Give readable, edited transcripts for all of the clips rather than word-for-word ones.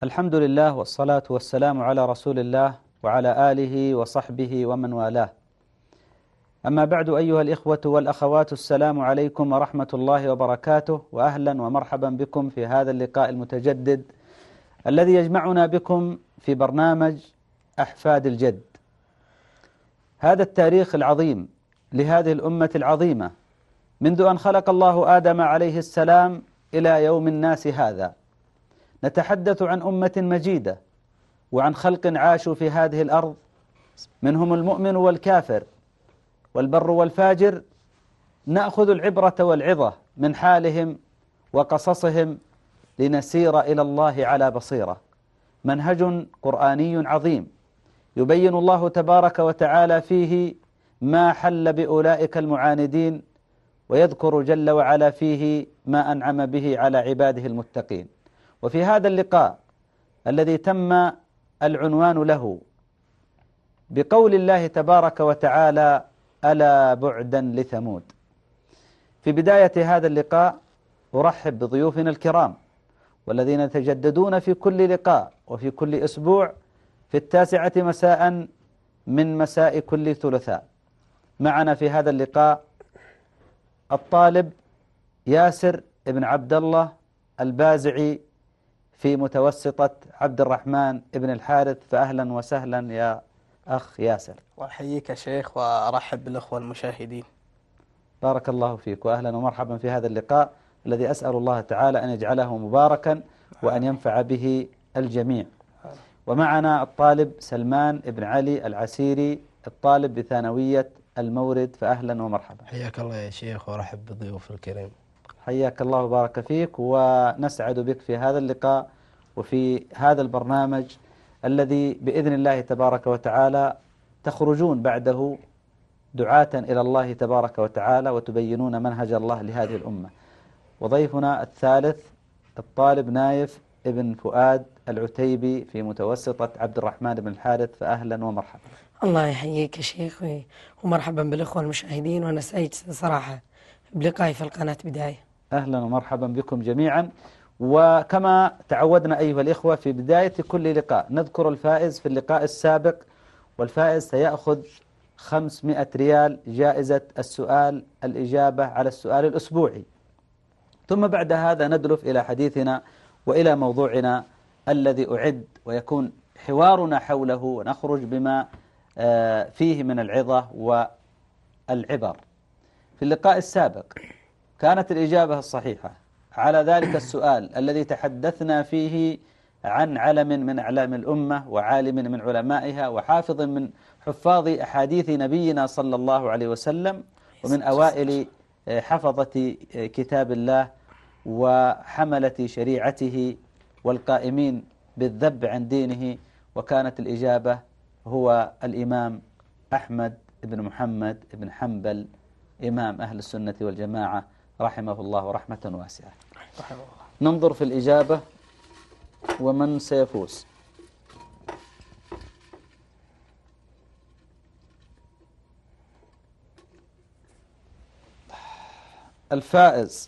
الحمد لله والصلاة والسلام على رسول الله وعلى آله وصحبه ومن والاه. أما بعد، أيها الإخوة والأخوات، السلام عليكم ورحمة الله وبركاته، وأهلا ومرحبا بكم في هذا اللقاء المتجدد الذي يجمعنا بكم في برنامج أحفاد الجد. هذا التاريخ العظيم لهذه الأمة العظيمة منذ أن خلق الله آدم عليه السلام إلى يوم الناس هذا. نتحدث عن أمة مجيدة وعن خلق عاشوا في هذه الأرض، منهم المؤمن والكافر والبر والفاجر. نأخذ العبرة والعظة من حالهم وقصصهم لنسير إلى الله على بصيرة. منهج قرآني عظيم يبين الله تبارك وتعالى فيه ما حل بأولئك المعاندين، ويذكر جل وعلا فيه ما أنعم به على عباده المتقين. وفي هذا اللقاء الذي تم العنوان له بقول الله تبارك وتعالى: ألا بعدا لثمود. في بداية هذا اللقاء أرحب بضيوفنا الكرام والذين يتجددون في كل لقاء وفي كل أسبوع في 9 مساء من مساء كل ثلاثاء. معنا في هذا اللقاء الطالب ياسر ابن عبد الله البازعي في متوسطة عبد الرحمن ابن الحارث. فأهلا وسهلا يا أخ ياسر. وأحييك يا شيخ وأرحب بالأخوة المشاهدين. بارك الله فيك وأهلا ومرحبا في هذا اللقاء الذي أسأل الله تعالى أن يجعله مباركا وأن ينفع به الجميع. ومعنا الطالب سلمان ابن علي العسيري، الطالب بثانوية المورد. فأهلا ومرحبا. حياك الله يا شيخ وأرحب بالضيوف الكريم. حياك الله وبارك فيك، ونسعد بك في هذا اللقاء وفي هذا البرنامج الذي بإذن الله تبارك وتعالى تخرجون بعده دعاة إلى الله تبارك وتعالى وتبينون منهج الله لهذه الأمة. وضيفنا الثالث الطالب نايف ابن فؤاد العتيبي في متوسطة عبد الرحمن بن الحارث. فأهلا ومرحبا. الله يحييك يا شيخ ومرحبا بالأخوة المشاهدين، وأنا سعيد صراحة بلقائي في القناة بداية. أهلا ومرحبا بكم جميعا. وكما تعودنا أيها الإخوة في بداية كل لقاء نذكر الفائز في اللقاء السابق، والفائز سيأخذ 500 ريال جائزة الإجابة على السؤال الأسبوعي. ثم بعد هذا ندلف إلى حديثنا وإلى موضوعنا الذي أعد، ويكون حوارنا حوله ونخرج بما فيه من العظة والعبر. في اللقاء السابق كانت الإجابة الصحيحة على ذلك السؤال الذي تحدثنا فيه عن علم من أعلام الأمة وعالم من علمائها وحافظ من حفاظ أحاديث نبينا صلى الله عليه وسلم، ومن أوائل حفظة كتاب الله وحملة شريعته والقائمين بالذب عن دينه. وكانت الإجابة هو الإمام أحمد بن محمد بن حنبل، إمام أهل السنة والجماعة رحمه الله رحمة واسعة. رحمه الله. ننظر في الإجابة ومن سيفوز. الفائز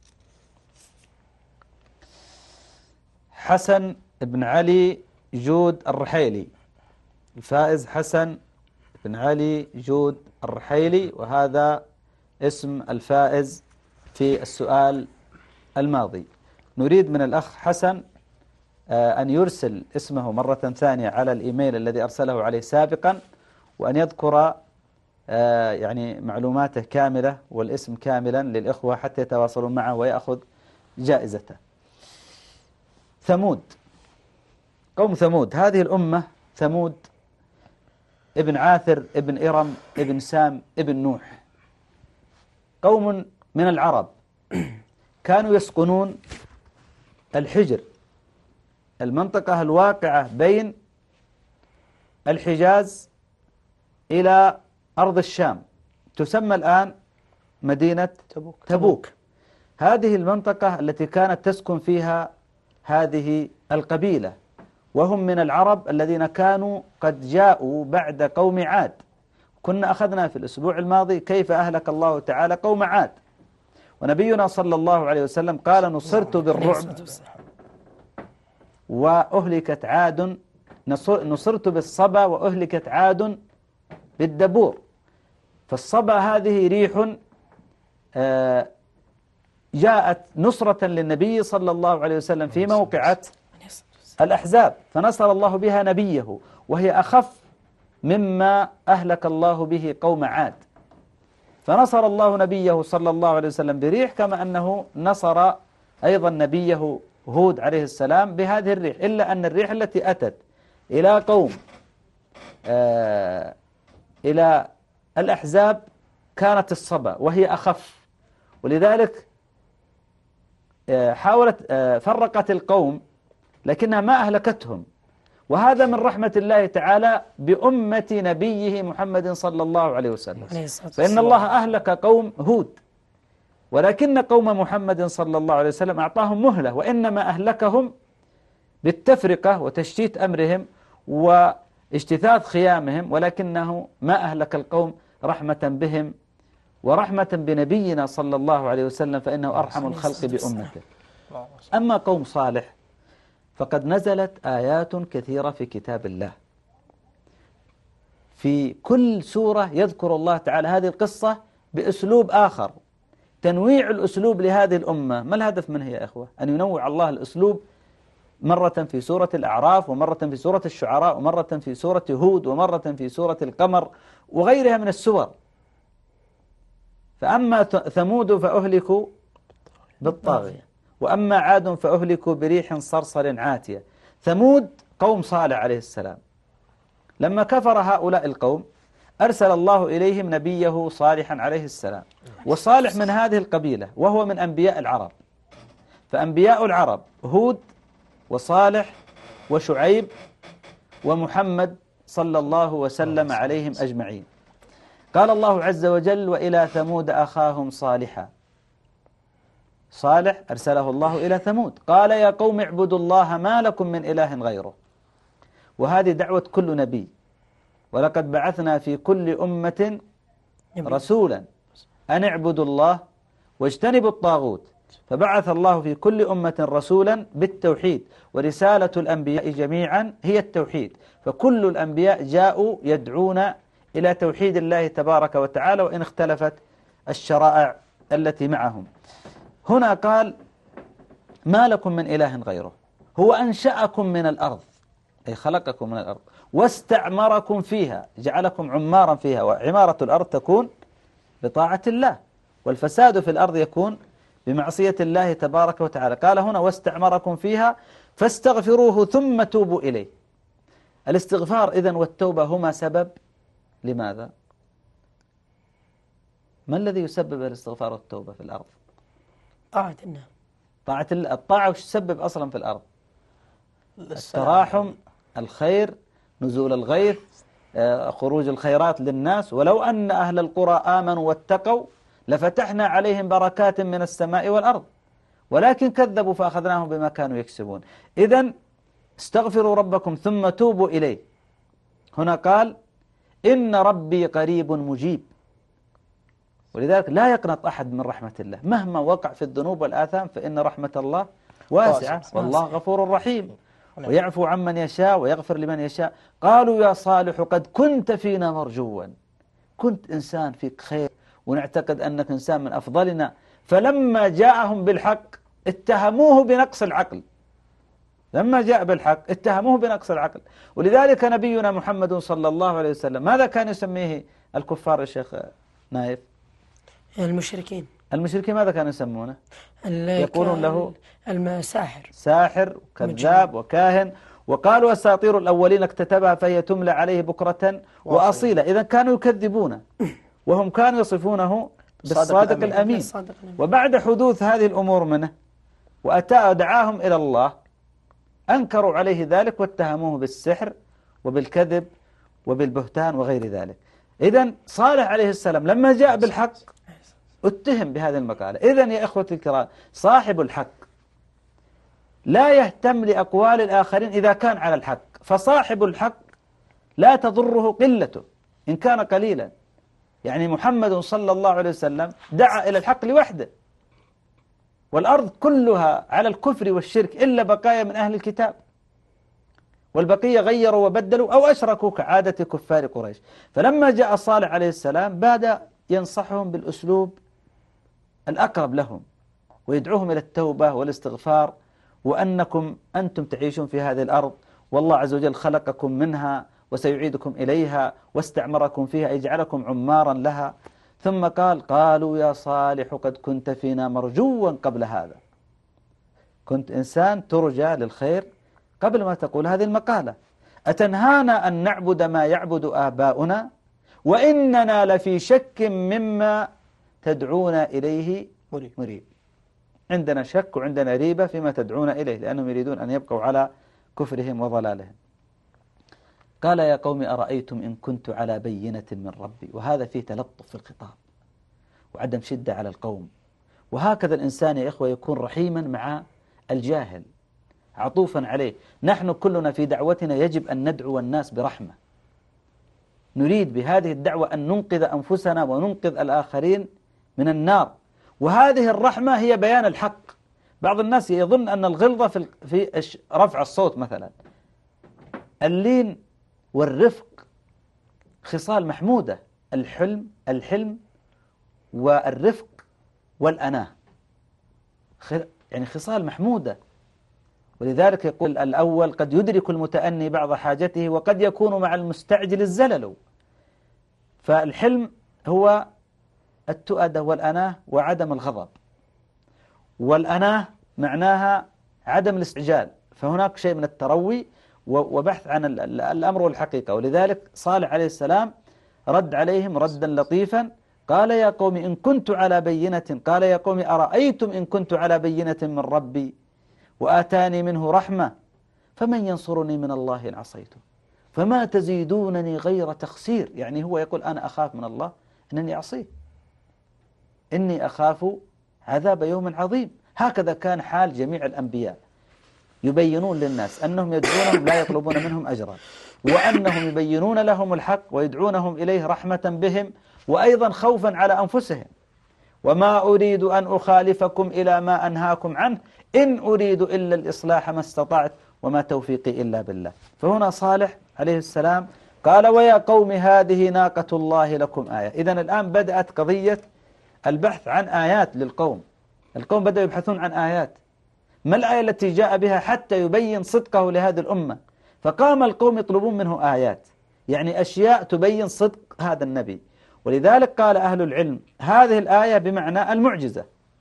حسن بن علي جود الرحيلي. الفائز حسن بن علي جود الرحيلي، وهذا اسم الفائز في السؤال الماضي. نريد من الأخ حسن أن يرسل اسمه مرة ثانية على الإيميل الذي أرسله عليه سابقا، وأن يذكر يعني معلوماته كاملة والاسم كاملا للإخوة حتى يتواصلون معه ويأخذ جائزته. ثمود، قوم ثمود، هذه الأمة ثمود ابن عاثر ابن إرم ابن سام ابن نوح، قوم من العرب كانوا يسكنون الحجر، المنطقة الواقعة بين الحجاز إلى أرض الشام، تسمى الآن مدينة تبوك. هذه المنطقة التي كانت تسكن فيها هذه القبيلة، وهم من العرب الذين كانوا قد جاءوا بعد قوم عاد. كنا أخذنا في الأسبوع الماضي كيف أهلك الله تعالى قوم عاد، ونبينا صلى الله عليه وسلم قال: نصرت بالرعب وأهلكت عاد، نصرت بالصبا وأهلكت عاد بالدبور. فالصبا هذه ريح جاءت نصرة للنبي صلى الله عليه وسلم في موقعة الأحزاب، فنصر الله بها نبيه، وهي أخف مما أهلك الله به قوم عاد. فنصر الله نبيه صلى الله عليه وسلم بريح، كما أنه نصر أيضا نبيه هود عليه السلام بهذه الريح، إلا أن الريح التي أتت إلى قوم إلى الأحزاب كانت الصبا وهي أخف، ولذلك حاولت فرقت القوم لكنها ما أهلكتهم. وهذا من رحمة الله تعالى بأمة نبيه محمد صلى الله عليه وسلم، فإن الله أهلك قوم هود، ولكن قوم محمد صلى الله عليه وسلم أعطاهم مهلة، وإنما أهلكهم بالتفرقة وتشتيت أمرهم واجتثاث خيامهم، ولكنه ما أهلك القوم رحمة بهم ورحمة بنبينا صلى الله عليه وسلم، فإنه أرحم الخلق بأمته. أما قوم صالح فقد نزلت آيات كثيرة في كتاب الله، في كل سورة يذكر الله تعالى هذه القصة بأسلوب آخر، تنويع الأسلوب لهذه الأمة. ما الهدف منه يا إخوة؟ أن ينوع الله الأسلوب، مرة في سورة الأعراف، ومرة في سورة الشعراء، ومرة في سورة هود، ومرة في سورة القمر، وغيرها من السور. فأما ثمود فأهلكوا بالطاغية، وأما عاد فأهلكوا بريح صرصر عاتية. ثمود قوم صالح عليه السلام، لما كفر هؤلاء القوم أرسل الله إليهم نبيه صالحا عليه السلام، وصالح من هذه القبيلة وهو من أنبياء العرب. فأنبياء العرب هود وصالح وشعيب ومحمد صلى الله وسلم عليهم أجمعين. قال الله عز وجل: وإلى ثمود أخاهم صالحا. صالح أرسله الله إلى ثمود، قال: يا قوم اعبدوا الله ما لكم من إله غيره. وهذه دعوة كل نبي، ولقد بعثنا في كل أمة رسولا أن اعبدوا الله واجتنبوا الطاغوت. فبعث الله في كل أمة رسولا بالتوحيد، ورسالة الأنبياء جميعا هي التوحيد، فكل الأنبياء جاءوا يدعون إلى توحيد الله تبارك وتعالى، وإن اختلفت الشرائع التي معهم. هنا قال: ما لكم من إله غيره. هو أنشأكم من الأرض، أي خلقكم من الأرض، واستعمركم فيها، جعلكم عمارا فيها، وعمارة الأرض تكون بطاعة الله، والفساد في الأرض يكون بمعصية الله تبارك وتعالى. قال هنا: واستعمركم فيها فاستغفروه ثم توبوا إليه. الاستغفار إذن والتوبة هما سبب لماذا؟ ما الذي يسبب الاستغفار والتوبة في الأرض؟ طاعة الله. طاعة الله. الطاعة وش تسبب أصلا في الأرض؟ التراحم، الخير، نزول الغيث، خروج الخيرات للناس. ولو أن أهل القرى آمنوا واتقوا لفتحنا عليهم بركات من السماء والأرض، ولكن كذبوا فأخذناهم بما كانوا يكسبون. إذن استغفروا ربكم ثم توبوا إليه. هنا قال: إن ربي قريب مجيب. ولذلك لا يقنط أحد من رحمة الله مهما وقع في الذنوب والآثام، فإن رحمة الله واسعة، والله غفور رحيم، ويعفو عمن يشاء ويغفر لمن يشاء. قالوا: يا صالح قد كنت فينا مرجوا، كنت إنسان فيك خير ونعتقد أنك إنسان من أفضلنا. فلما جاءهم بالحق اتهموه بنقص العقل، لما جاء بالحق اتهموه بنقص العقل. ولذلك نبينا محمد صلى الله عليه وسلم ماذا كان يسميه الكفار يا شيخ نايف؟ المشركين. المشركين ماذا كانوا يسمونه؟ يقولون له ساحر، ساحر، كذاب، وكاهن. وقالوا: أساطير الأولين اكتتبها فهي تملى عليه بكرة وأصيلا. إذا كانوا يكذبون، وهم كانوا يصفونه بالصادق الأمين. وبعد حدوث هذه الأمور منه وأتى دعاهم إلى الله، أنكروا عليه ذلك واتهموه بالسحر وبالكذب وبالبهتان وغير ذلك. إذن صالح عليه السلام لما جاء بالحق اتهم بهذه المقالة. إذن يا إخوة الكرام، صاحب الحق لا يهتم لأقوال الآخرين إذا كان على الحق، فصاحب الحق لا تضره قلته إن كان قليلا. يعني محمد صلى الله عليه وسلم دعا إلى الحق لوحده، والأرض كلها على الكفر والشرك إلا بقايا من أهل الكتاب. والبقية غيروا وبدلوا أو أشركوا كعادة كفار قريش. فلما جاء صالح عليه السلام بعد ينصحهم بالأسلوب الأقرب لهم ويدعوهم إلى التوبة والاستغفار، وأنكم أنتم تعيشون في هذه الأرض والله عز وجل خلقكم منها وسيعيدكم إليها واستعمركم فيها أي جعلكم عمارا لها. ثم قالوا يا صالح قد كنت فينا مرجوا قبل هذا، كنت إنسان ترجى للخير قبل ما تقول هذه المقالة، أتنهانا أن نعبد ما يعبد آباؤنا وإننا لفي شك مما تدعونا إليه مريب. عندنا شك وعندنا ريبة فيما تدعون إليه، لأنهم يريدون أن يبقوا على كفرهم وضلالهم. قال يا قوم أرأيتم إن كنت على بينة من ربي، وهذا فيه تلطف في الخطاب وعدم شدة على القوم. وهكذا الإنسان يا إخوة يكون رحيما مع الجاهل عطوفا عليه. نحن كلنا في دعوتنا يجب أن ندعو الناس برحمة، نريد بهذه الدعوة أن ننقذ أنفسنا وننقذ الآخرين من النار، وهذه الرحمة هي بيان الحق. بعض الناس يظن أن الغلظة في رفع الصوت مثلا. اللين والرفق خصال محمودة، الحلم والرفق والأناة يعني خصال محمودة. ولذلك يقول الأول قد يدرك المتأني بعض حاجته وقد يكون مع المستعجل الزلل. فالحلم هو التؤدة والأناه وعدم الغضب، والأناه معناها عدم الاستعجال، فهناك شيء من التروي وبحث عن الأمر والحقيقة. ولذلك صالح عليه السلام رد عليهم ردا لطيفا، قال يا قوم إن كنت على بينة، قال يا قوم أرأيتم إن كنت على بينة من ربي وآتاني منه رحمة فمن ينصرني من الله إن عصيته فما تزيدونني غير تخسير. يعني هو يقول أنا أخاف من الله أنني أعصيه، إني أخاف عذاب يوم عظيم. هكذا كان حال جميع الأنبياء، يبينون للناس أنهم يدعونهم لا يطلبون منهم أجرا، وأنهم يبينون لهم الحق ويدعونهم إليه رحمة بهم وأيضا خوفا على أنفسهم. وما أريد أن أخالفكم إلى ما أنهاكم عنه إن أريد إلا الإصلاح ما استطعت وما توفيقي إلا بالله. فهنا صالح عليه السلام قال ويا قوم هذه ناقة الله لكم آية. إذن الآن بدأت قضية البحث عن آيات للقوم. القوم بدأوا يبحثون عن آيات، ما الآية التي جاء بها حتى يبين صدقه لهذه الأمة؟ فقام القوم يطلبون منه آيات، يعني أشياء تبين صدق هذا النبي. ولذلك قال أهل العلم هذه الآية بمعنى المعجزة.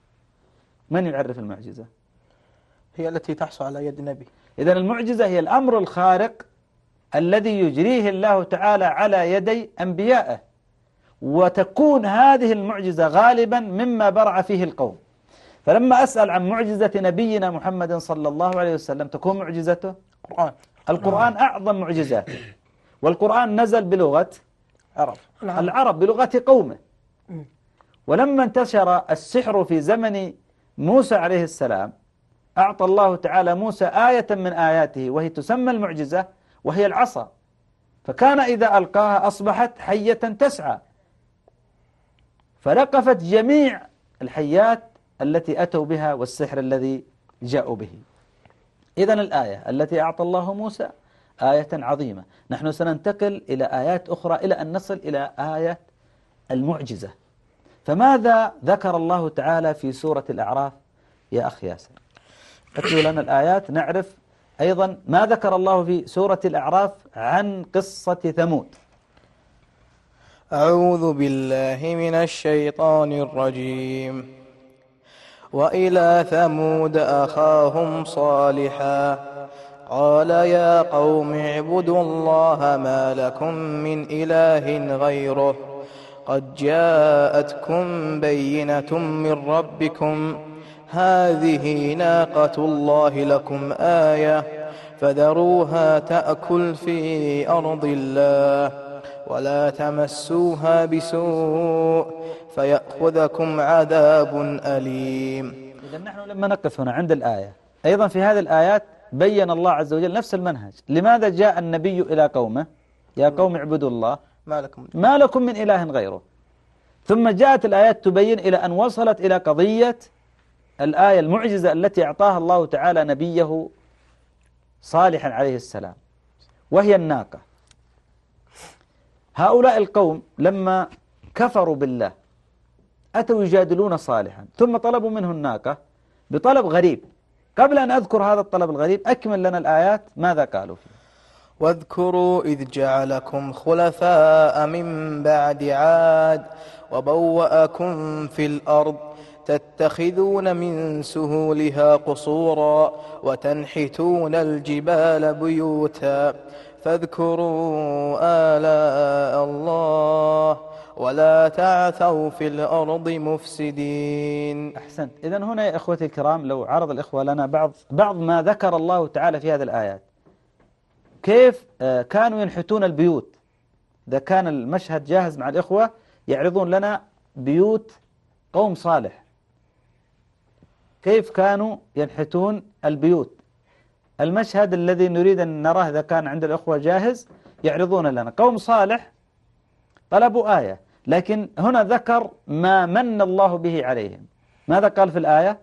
من يعرف المعجزة؟ هي التي تحصل على يد النبي. إذن المعجزة هي الأمر الخارق الذي يجريه الله تعالى على يدي أنبيائه، وتكون هذه المعجزة غالبا مما برع فيه القوم. فلما أسأل عن معجزة نبينا محمد صلى الله عليه وسلم تكون معجزته القرآن أعظم معجزاته. والقرآن نزل بلغة العرب بلغة قومه. ولما انتشر السحر في زمن موسى عليه السلام أعطى الله تعالى موسى آية من آياته وهي تسمى المعجزة وهي العصا، فكان إذا ألقاها أصبحت حية تسعى، فلقفت جميع الحيات التي أتوا بها والسحر الذي جاءوا به. إذن الآية التي أعطى الله موسى آية عظيمة. نحن سننتقل إلى آيات أخرى إلى أن نصل إلى آية المعجزة. فماذا ذكر الله تعالى في سورة الأعراف يا أخي ياسر؟ اتلو لنا الآيات نعرف أيضا ما ذكر الله في سورة الأعراف عن قصة ثمود. أعوذ بالله من الشيطان الرجيم. وإلى ثمود أخاهم صالحا قال يا قوم اعبدوا الله ما لكم من إله غيره قد جاءتكم بينة من ربكم هذه ناقة الله لكم آية فذروها تأكل في أرض الله ولا تمسوها بسوء فيأخذكم عذاب أليم. إذن نحن لما نقف هنا عند الآية أيضا في هذه الآيات بين الله عز وجل نفس المنهج. لماذا جاء النبي إلى قومه يا قوم اعبدوا الله ما لكم من إله غيره؟ ثم جاءت الآيات تبين إلى أن وصلت إلى قضية الآية المعجزة التي أعطاها الله تعالى نبيه صالحا عليه السلام. وهي الناقة. هؤلاء القوم لما كفروا بالله أتوا يجادلون صالحا ثم طلبوا منه الناقة بطلب غريب. قبل أن أذكر هذا الطلب الغريب أكمل لنا الآيات ماذا قالوا فيه. واذكروا إذ جعلكم خلفاء من بعد عاد وبوأكم في الأرض تتخذون من سهولها قصورا وتنحتون الجبال بيوتا فاذكروا آلاء الله ولا تعثوا في الأرض مفسدين. أحسنت. إذن هنا يا إخوتي الكرام لو عرض الإخوة لنا بعض ما ذكر الله تعالى في هذه الآيات، كيف كانوا ينحتون البيوت. إذا كان المشهد جاهز مع الإخوة يعرضون لنا بيوت قوم صالح، كيف كانوا ينحتون البيوت. المشهد الذي نريد أن نراه إذا كان عند الإخوة جاهز يعرضون لنا قوم صالح طلبوا آية، لكن هنا ذكر ما من الله به عليهم. ماذا قال في الآية؟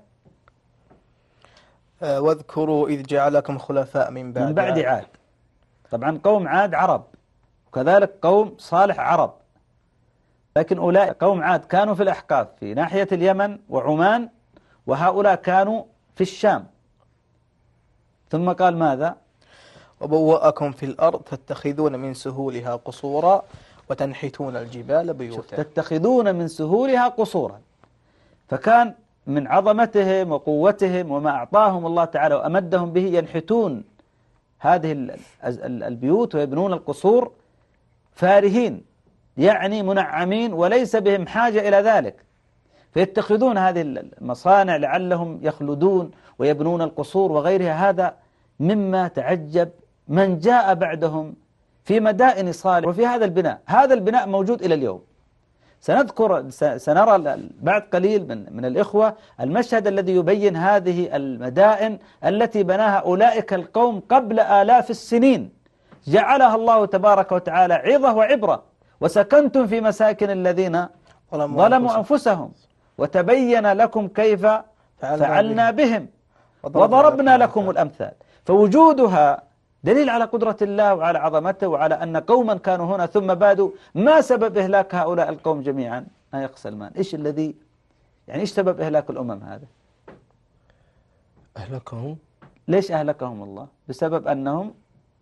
واذكروا إذ جعلكم خلفاء من بعد عاد. طبعا قوم عاد عرب، وكذلك قوم صالح عرب، لكن أولئك قوم عاد كانوا في الأحقاف في ناحية اليمن وعمان، وهؤلاء كانوا في الشام. ثم قال ماذا؟ وبوأكم في الأرض تتخذون من سهولها قصورا وتنحتون الجبال بيوتا. تتخذون من سهولها قصورا، فكان من عظمتهم وقوتهم وما أعطاهم الله تعالى وأمدهم به ينحتون هذه البيوت ويبنون القصور فارهين، يعني منعمين وليس بهم حاجة إلى ذلك، فيتخذون هذه المصانع لعلهم يخلدون ويبنون القصور وغيرها. هذا مما تعجب من جاء بعدهم في مدائن صالح وفي هذا البناء. هذا البناء موجود إلى اليوم. سنرى بعد قليل من الإخوة المشهد الذي يبين هذه المدائن التي بناها أولئك القوم قبل آلاف السنين، جعلها الله تبارك وتعالى عظة وعبرة. وسكنتم في مساكن الذين ظلموا أنفسهم وتبين لكم كيف فعلنا بهم وضربنا لكم الأمثال. فوجودها دليل على قدرة الله وعلى عظمته وعلى أن قوما كانوا هنا ثم بادوا. ما سبب إهلاك هؤلاء القوم جميعا؟ يا أخ سلمان، إيش الذي إيش سبب إهلاك الأمم هذا؟ أهلكهم. ليش أهلكهم الله؟ بسبب أنهم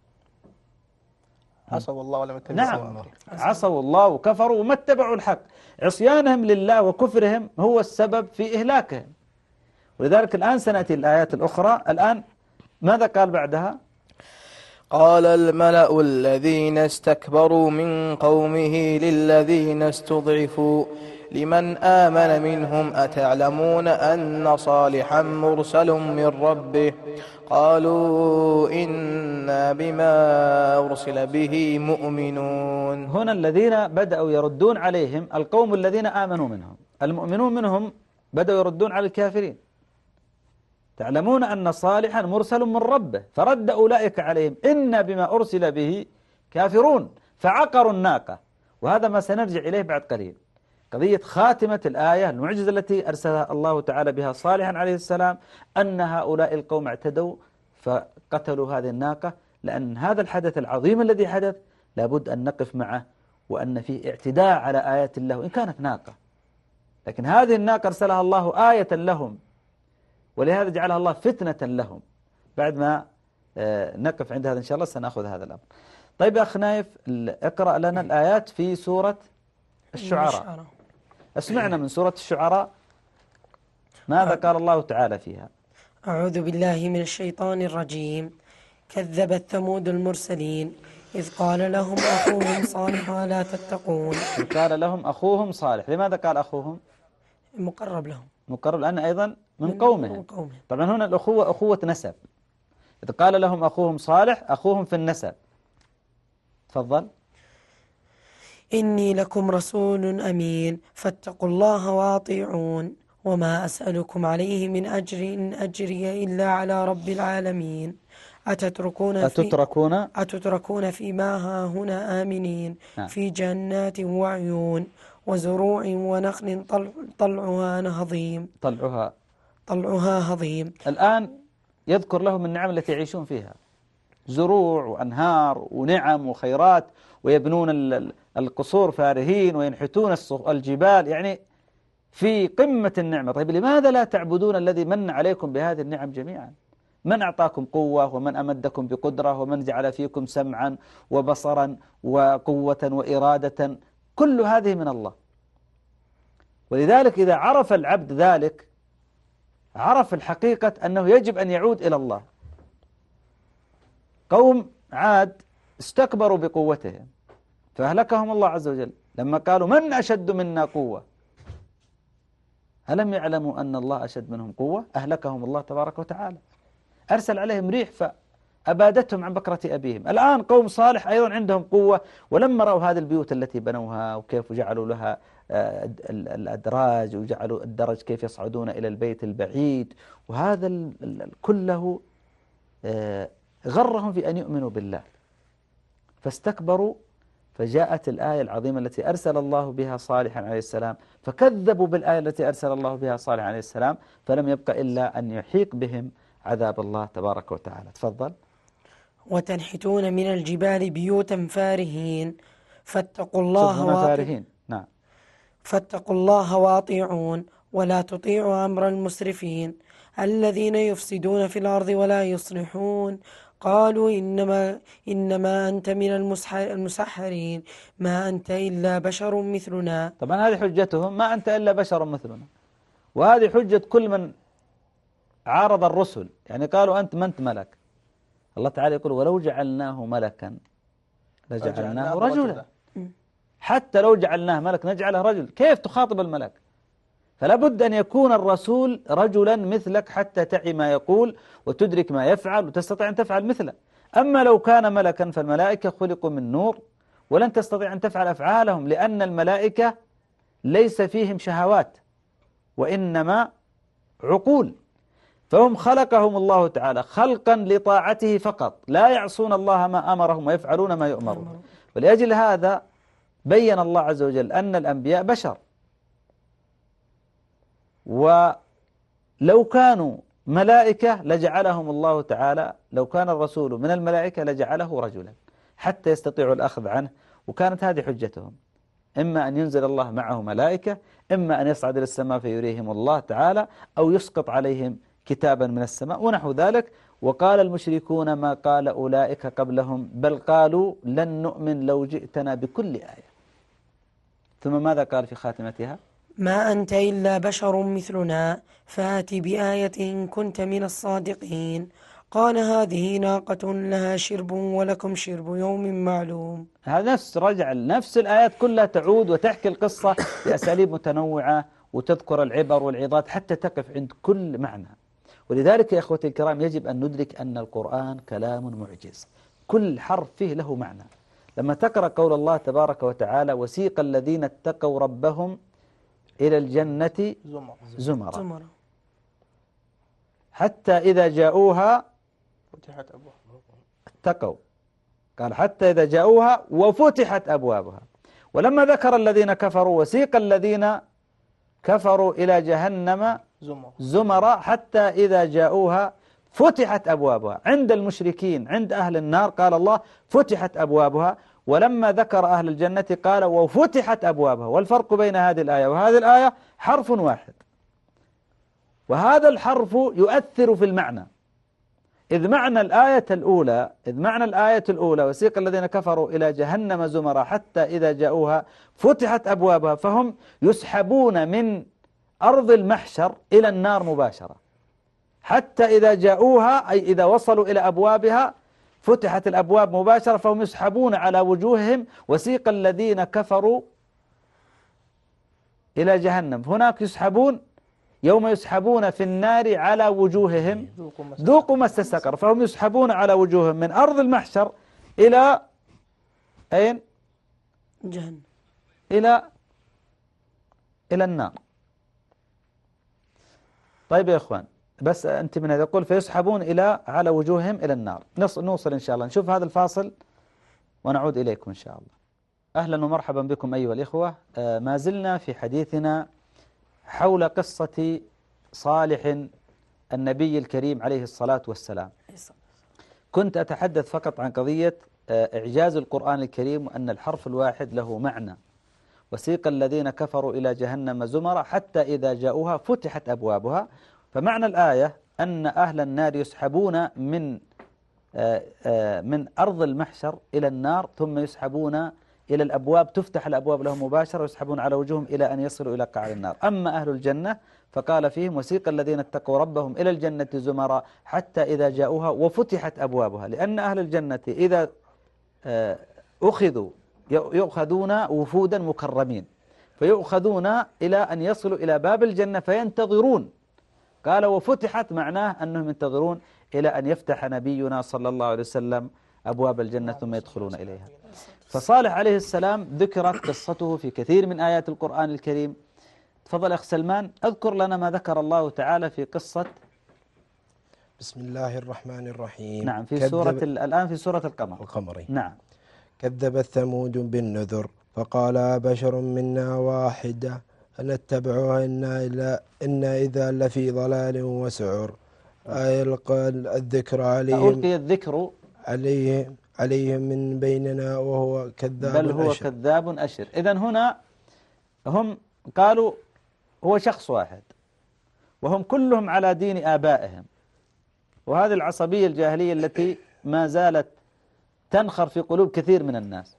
عصوا الله ولم يتبعوا. نعم، عصوا الله وكفروا وما اتبعوا الحق. عصيانهم لله وكفرهم هو السبب في إهلاكهم. ولذلك الآن سنأتي الآيات الأخرى. الآن ماذا قال بعدها؟ قال الملأ الذين استكبروا من قومه للذين استضعفوا لمن آمن منهم أتعلمون أن صالحا مرسل من ربه قالوا إنا بما أرسل به مؤمنون. هنا الذين بدأوا يردون عليهم القوم الذين آمنوا منهم، المؤمنون منهم بدأوا يردون على الكافرين. تعلمون أن صالحا مرسل من ربه، فرد أولئك عليهم إنا بما أرسل به كافرون فعقروا الناقة. وهذا ما سنرجع إليه بعد قليل، قضية خاتمة الآية المعجزة التي أرسلها الله تعالى بها صالحا عليه السلام، أن هؤلاء القوم اعتدوا فقتلوا هذه الناقة. لأن هذا الحدث العظيم الذي حدث لابد أن نقف معه، وأن فيه اعتداء على آيات الله وإن كانت ناقة، لكن هذه الناقة أرسلها الله آية لهم، ولهذا جعلها الله فتنة لهم. بعد ما نقف عند هذا إن شاء الله سنأخذ هذا الأمر. طيب أخ نايف، اقرأ لنا الآيات في سورة الشعراء. اسمعنا من سورة الشعراء ماذا قال الله تعالى فيها. أعوذ بالله من الشيطان الرجيم. كذبت ثمود المرسلين إذ قال لهم أخوهم صالح ألا تتقون. قال لهم أخوهم صالح. لماذا قال أخوهم؟ مقرب لهم، مقرب لأن أيضا من قومهم. طبعا هنا الأخوة أخوة نسب. إذ قال لهم أخوهم صالح أخوهم في النسب. تفضل. إني لكم رسول أمين فاتقوا الله واطيعون وما أسألكم عليه من أجر إن أجري إلا على رب العالمين. أتتركون فيما هاهنا آمنين في جنات وعيون وزروع ونخل طلعها هضيم. الآن يذكر لهم النعم التي يعيشون فيها، زروع وأنهار ونعم وخيرات، ويبنون القصور فارهين وينحتون الجبال، يعني في قمة النعمة. طيب لماذا لا تعبدون الذي من عليكم بهذه النعم جميعا؟ من أعطاكم قوة، ومن أمدكم بقدرة، ومن جعل فيكم سمعا وبصرا وقوة وإرادة، كل هذه من الله. ولذلك إذا عرف العبد ذلك عرف الحقيقة أنه يجب أن يعود إلى الله. قوم عاد استكبروا بقوتهم فأهلكهم الله عز وجل لما قالوا من أشد منا قوة. ألم يعلموا أن الله أشد منهم قوة؟ أهلكهم الله تبارك وتعالى، أرسل عليهم ريح فأبادتهم عن بكرة أبيهم. الآن قوم صالح أيضا عندهم قوة، ولما رأوا هذه البيوت التي بنوها وكيف جعلوا لها الأدراج، وجعلوا الدرج كيف يصعدون إلى البيت البعيد، وهذا كله غرهم في أن يؤمنوا بالله فاستكبروا. فجاءت الآية العظيمة التي أرسل الله بها صالحا عليه السلام، فكذبوا بالآية التي أرسل الله بها صالحا عليه السلام، فلم يبق إلا أن يحيق بهم عذاب الله تبارك وتعالى. تفضل. وتنحتون من الجبال بيوتا فارهين فاتقوا الله فارهين. نعم. فاتقوا الله واطيعون ولا تطيعوا أمر المسرفين الذين يفسدون في الأرض ولا يصلحون. قالوا إنما أنت من المسحرين ما أنت إلا بشر مثلنا. طبعا هذه حجتهم، ما أنت إلا بشر مثلنا، وهذه حجة كل من عارض الرسل. يعني قالوا أنت ما أنت ملك. الله تعالى يقول ولو جعلناه ملكا لجعلناه رجلا. حتى لو جعلناه ملك نجعله رجل، كيف تخاطب الملك؟ فلا بد أن يكون الرسول رجلا مثلك حتى تعي ما يقول وتدرك ما يفعل وتستطيع أن تفعل مثله. أما لو كان ملكا فالملائكة خلقوا من نور ولن تستطيع أن تفعل أفعالهم، لأن الملائكة ليس فيهم شهوات وإنما عقول، فهم خلقهم الله تعالى خلقا لطاعته فقط، لا يعصون الله ما أمرهم ويفعلون ما يؤمرون. ولأجل هذا بين الله عز وجل أن الأنبياء بشر، ولو كانوا ملائكة لجعلهم الله تعالى، لو كان الرسول من الملائكة لجعله رجلا حتى يستطيعوا الأخذ عنه. وكانت هذه حجتهم، إما أن ينزل الله معه ملائكة، إما أن يصعد إلى السماء فيريهم الله تعالى، أو يسقط عليهم كتابا من السماء ونحو ذلك. وقال المشركون ما قال أولئك قبلهم بل قالوا لن نؤمن لو جئتنا بكل آية. ثم ماذا قال في خاتمتها؟ ما أنت إلا بشر مثلنا فآت بآية إن كنت من الصادقين. قال هذه ناقة لها شرب ولكم شرب يوم معلوم. هذا نفس الآيات كلها تعود وتحكي القصة بأساليب متنوعة وتذكر العبر والعظات حتى تقف عند كل معنى. ولذلك يا إخوتي الكرام يجب أن ندرك أن القرآن كلام معجز، كل حرف فيه له معنى. لما تقرأ قول الله تبارك وتعالى وسيق الذين اتقوا ربهم إلى الجنة زمرا حتى إذا جاءوها فتحت أبوابها. اتقوا، قال حتى إذا جاءوها وفتحت أبوابها. ولما ذكر الذين كفروا وسيق الذين كفروا إلى جهنم زمرا حتى إذا جاءوها فتحت أبوابها. عند المشركين عند أهل النار قال الله فتحت أبوابها، ولما ذكر أهل الجنة قال وفتحت أبوابها. والفرق بين هذه الآية وهذه الآية حرف واحد، وهذا الحرف يؤثر في المعنى. إذ معنى الآية الأولى وسيق الذين كفروا إلى جهنم زمرا حتى إذا جاءوها فتحت أبوابها، فهم يسحبون من أرض المحشر إلى النار مباشرة حتى إذا جاءوها، أي إذا وصلوا إلى أبوابها فتحت الأبواب مباشرة، فهم يسحبون على وجوههم. وسيق الذين كفروا إلى جهنم، هناك يسحبون يوم يسحبون في النار على وجوههم ذوقوا مس سقر، فهم يسحبون على وجوههم من أرض المحشر إلى أين؟ جهنم، إلى النار. طيب يا إخوان، بس أنت من هذا يقول فيسحبون على وجوههم إلى النار. نوصل إن شاء الله، نشوف هذا الفاصل ونعود إليكم إن شاء الله. أهلا ومرحبا بكم أيها الإخوة. ما زلنا في حديثنا حول قصة صالح النبي الكريم عليه الصلاة والسلام. كنت أتحدث فقط عن قضية إعجاز القرآن الكريم وأن الحرف الواحد له معنى. وسيق الذين كفروا إلى جهنم زمرا حتى إذا جاءوها فتحت أبوابها. فمعنى الآية أن أهل النار يسحبون من أرض المحشر إلى النار، ثم يسحبون إلى الأبواب، تفتح الأبواب لهم مباشرة ويسحبون على وجوههم إلى أن يصلوا إلى قعر النار. أما أهل الجنة فقال فيهم وسيق الذين اتقوا ربهم إلى الجنة زمرا حتى إذا جاءوها وفتحت أبوابها، لأن أهل الجنة إذا يؤخذون وفودا مكرمين، فيؤخذون إلى أن يصلوا إلى باب الجنة فينتظرون. قال وفتحت معناه أنهم ينتظرون إلى أن يفتح نبينا صلى الله عليه وسلم أبواب الجنة ثم يدخلون إليها. فصالح عليه السلام ذكرت قصته في كثير من آيات القرآن الكريم. تفضل أخ سلمان، أذكر لنا ما ذكر الله تعالى في قصة. بسم الله الرحمن الرحيم. نعم، في سورة الآن في سورة القمر. نعم. كذبت ثمود بالنذر فقال بشر منا واحدة نتبعها إنا إذا لفي ضلال وسعر. ألقى الذكر عليهم من بيننا وهو كذاب بل هو أشر. كذاب أشر. إذن هنا هم قالوا هو شخص واحد وهم كلهم على دين آبائهم، وهذه العصبية الجاهلية التي ما زالت تنخر في قلوب كثير من الناس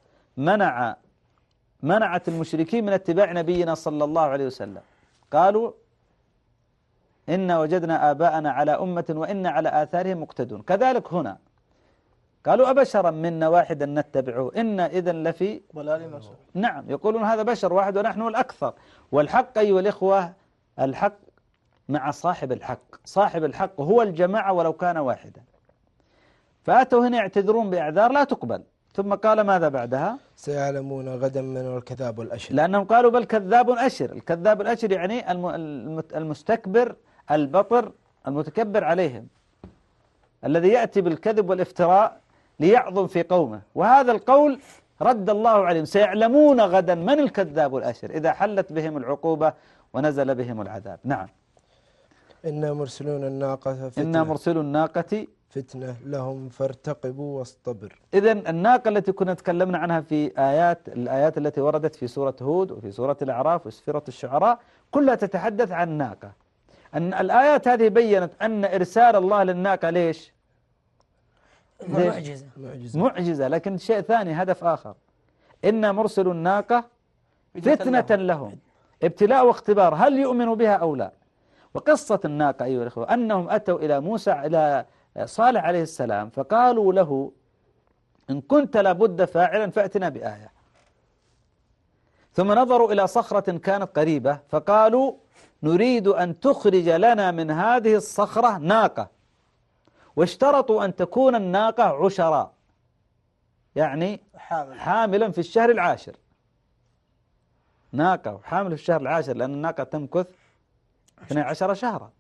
منعت المشركين من اتباع نبينا صلى الله عليه وسلم. قالوا إنا وجدنا آباءنا على أمة وإنا على آثارهم مقتدون. كذلك هنا قالوا أبشرا منا واحدا نتبعه إنا إذن لفي ضلال وسعر. نعم، يقولون هذا بشر واحد ونحن الأكثر. والحق أيها الإخوة، الحق مع صاحب الحق، صاحب الحق هو الجماعة ولو كان واحدا. فأتوا هنا يعتذرون بأعذار لا تقبل. ثم قال ماذا بعدها؟ سيعلمون غدا من الكذاب والأشر. لأنهم قالوا بل كذاب أشر. الكذاب الأشر يعني المستكبر البطر المتكبر عليهم، الذي يأتي بالكذب والافتراء ليعظم في قومه. وهذا القول رد الله عليهم، سيعلمون غدا من الكذاب الأشر إذا حلت بهم العقوبة ونزل بهم العذاب. نعم. إنا مرسلون الناقة فتنة لهم فارتقبوا واصطبر. إذن الناقة التي كنا تكلمنا عنها في الآيات التي وردت في سورة هود وفي سورة الأعراف وفي سورة الشعراء كلها تتحدث عن الناقة. أن الآيات هذه بيّنت أن إرسال الله للناقة ليش؟ معجزة، لكن شيء ثاني، هدف آخر. إنا مرسل الناقة فتنة لهم، ابتلاء واختبار، هل يؤمنوا بها أو لا. وقصة الناقة أيها الأخوة أنهم أتوا إلى صالح عليه السلام فقالوا له إن كنت لابد فاعلا فأتنا بآية. ثم نظروا إلى صخرة كانت قريبة فقالوا نريد أن تخرج لنا من هذه الصخرة ناقة، واشترطوا أن تكون الناقة عشراء، يعني حاملا في الشهر العاشر. ناقة وحامل في الشهر العاشر، لأن الناقة تمكث 12 شهرا.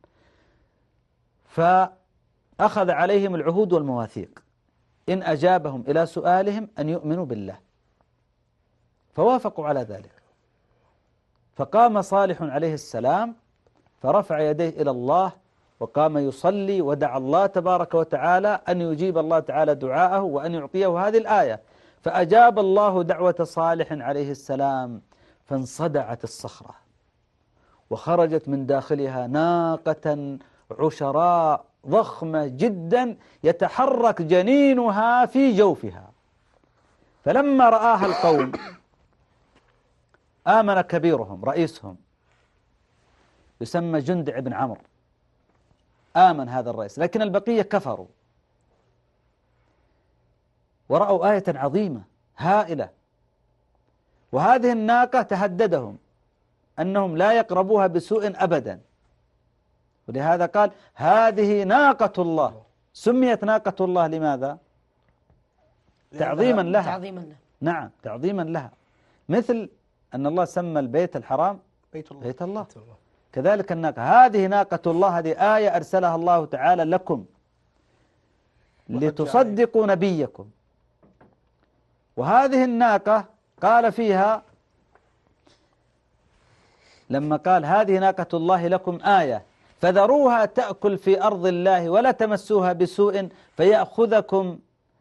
فأخذ عليهم العهود والمواثيق إن أجابهم إلى سؤالهم أن يؤمنوا بالله، فوافقوا على ذلك. فقام صالح عليه السلام فرفع يديه إلى الله وقام يصلي ودعا الله تبارك وتعالى أن يجيب الله تعالى دعاءه وأن يعطيه هذه الآية. فأجاب الله دعوة صالح عليه السلام فانصدعت الصخرة وخرجت من داخلها ناقة عشراء ضخمة جدا يتحرك جنينها في جوفها. فلما رآها القوم آمن كبيرهم رئيسهم يسمى جندع بن عمرو، آمن هذا الرئيس، لكن البقية كفروا ورأوا آية عظيمة هائلة. وهذه الناقة تهددهم أنهم لا يقربوها بسوء أبدا، ولهذا قال هذه ناقة الله. سميت ناقة الله لماذا؟ تعظيما لها. نعم، تعظيما لها. مثل أن الله سمى البيت الحرام بيت الله. كذلك الناقة، هذه ناقة الله، هذه آية أرسلها الله تعالى لكم لتصدقوا نبيكم. وهذه الناقة قال فيها لما قال هذه ناقة الله لكم آية فذروها تأكل في أرض الله ولا تمسوها بسوء فيأخذكم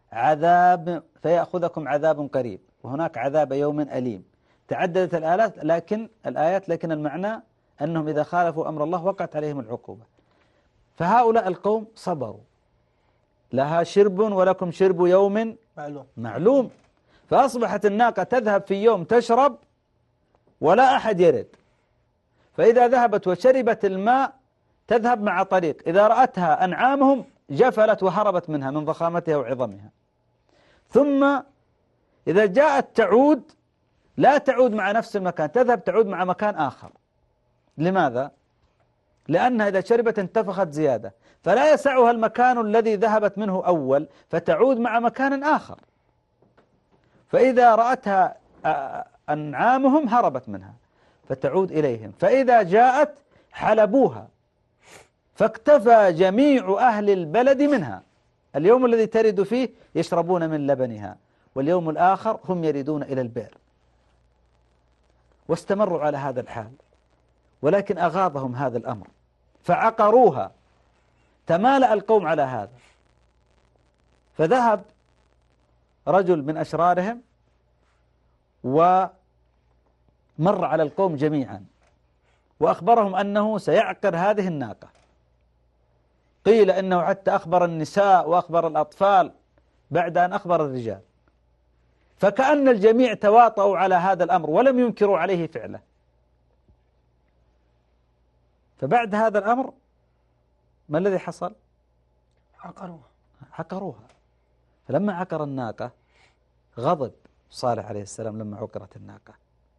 عذاب قريب. وهناك عذاب يوم أليم. تعددت الآيات لكن المعنى أنهم إذا خالفوا أمر الله وقعت عليهم العقوبة. فهؤلاء القوم صبروا، لها شرب ولكم شرب يوم معلوم. فأصبحت الناقة تذهب في يوم تشرب ولا أحد يرد، فإذا ذهبت وشربت الماء تذهب مع طريق، إذا رأتها أنعامهم جفلت وهربت منها من ضخامتها وعظمها. ثم إذا جاءت تعود لا تعود مع نفس المكان، تذهب تعود مع مكان آخر. لماذا؟ لأنها إذا شربت انتفخت زيادة، فلا يسعها المكان الذي ذهبت منه أول، فتعود مع مكان آخر. فإذا رأتها أنعامهم هربت منها فتعود إليهم، فإذا جاءت حلبوها، فاكتفى جميع أهل البلد منها. اليوم الذي ترد فيه يشربون من لبنها، واليوم الآخر هم يردون إلى البئر. واستمروا على هذا الحال، ولكن أغاظهم هذا الأمر فعقروها. تمالأ القوم على هذا، فذهب رجل من أشرارهم ومر على القوم جميعا وأخبرهم أنه سيعقر هذه الناقة. قيل إنه حتى أخبر النساء وأخبر الأطفال بعد أن أخبر الرجال، فكأن الجميع تواطؤوا على هذا الأمر ولم ينكروا عليه فعله. فبعد هذا الأمر ما الذي حصل؟ عقروها. فلما عقر الناقة غضب صالح عليه السلام لما عقرت الناقة،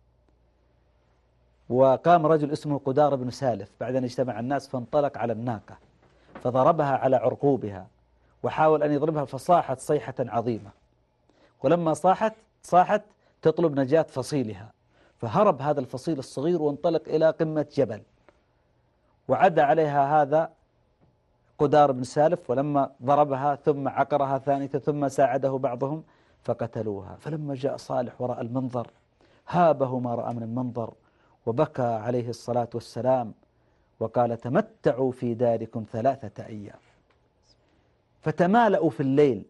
وقام رجل اسمه قدار بن سالف بعد أن اجتمع الناس فانطلق على الناقة فضربها على عرقوبها وحاول أن يضربها، فصاحت صيحة عظيمة، ولما صاحت تطلب نجاة فصيلها، فهرب هذا الفصيل الصغير وانطلق إلى قمة جبل، وعدى عليها هذا قدار بن سالف، ولما ضربها ثم عقرها ثانية ثم ساعده بعضهم فقتلوها. فلما جاء صالح ورأى المنظر هابه ما رأى من المنظر، وبكى عليه الصلاة والسلام وقال: تمتعوا في داركم 3 أيام. فتمالأوا في الليل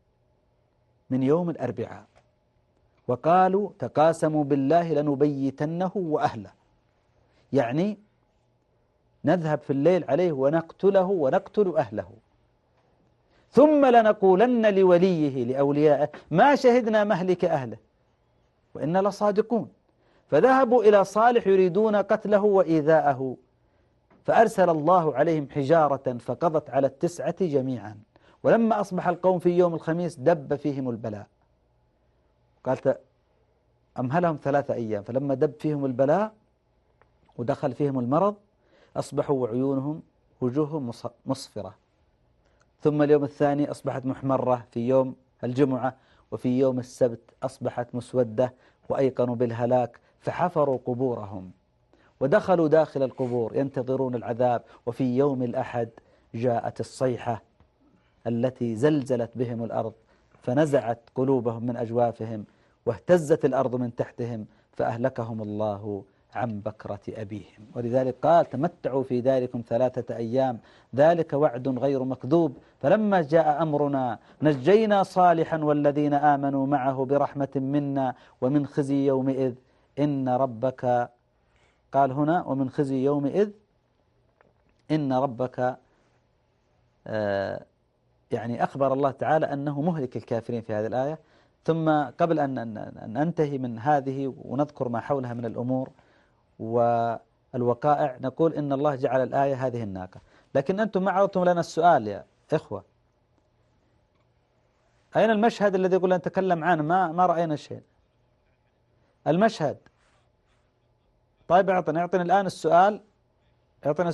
من يوم الأربعاء وقالوا: تقاسموا بالله لنبيتنه وأهله، يعني نذهب في الليل عليه ونقتله ونقتل أهله، ثم لنقولن لوليه لأوليائه ما شهدنا مهلك أهله وإنا لصادقون. فذهبوا إلى صالح يريدون قتله وإيذاءه، فأرسل الله عليهم حجارة فقضت على 9 جميعا. ولما أصبح القوم في يوم الخميس دب فيهم البلاء، قالت أمهلهم 3 أيام، فلما دب فيهم البلاء ودخل فيهم المرض أصبحوا وعيونهم وجوههم مصفرة. ثم اليوم الثاني أصبحت محمرة في يوم الجمعة، وفي يوم السبت أصبحت مسودة وأيقنوا بالهلاك، فحفروا قبورهم ودخلوا داخل القبور ينتظرون العذاب. وفي يوم الأحد جاءت الصيحة التي زلزلت بهم الأرض فنزعت قلوبهم من أجوافهم واهتزت الأرض من تحتهم فأهلكهم الله عن بكرة أبيهم. ولذلك قال: تمتعوا في داركم 3 أيام ذلك وعد غير مكذوب. فلما جاء أمرنا نجينا صالحا والذين آمنوا معه برحمة منا ومن خزي يومئذ إن ربك، قال هنا ومن خزي يومئذ إن ربك، يعني أخبر الله تعالى أنه مهلك الكافرين في هذه الآية. ثم قبل أن ننتهي من هذه ونذكر ما حولها من الأمور والوقائع، نقول إن الله جعل الآية هذه الناقة، لكن أنتم ما عرضتم لنا السؤال يا إخوة: أين المشهد الذي يقول أن نتكلم عنه؟ ما رأينا شيء. المشهد. طيب أعطني الآن السؤال، أعطني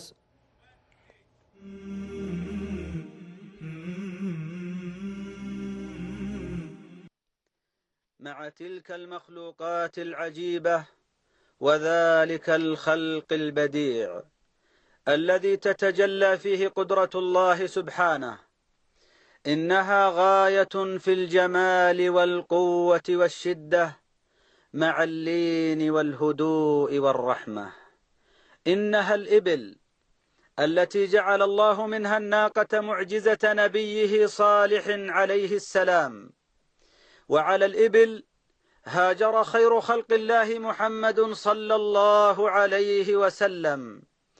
مع تلك المخلوقات العجيبة وذلك الخلق البديع الذي تتجلى فيه قدرة الله سبحانه، إنها غاية في الجمال والقوة والشدة مع اللين والهدوء والرحمة. إنها الإبل التي جعل الله منها الناقة معجزة نبيه صالح عليه السلام. وعلى الإبل هاجر خير خلق الله محمد صلى الله عليه وسلم،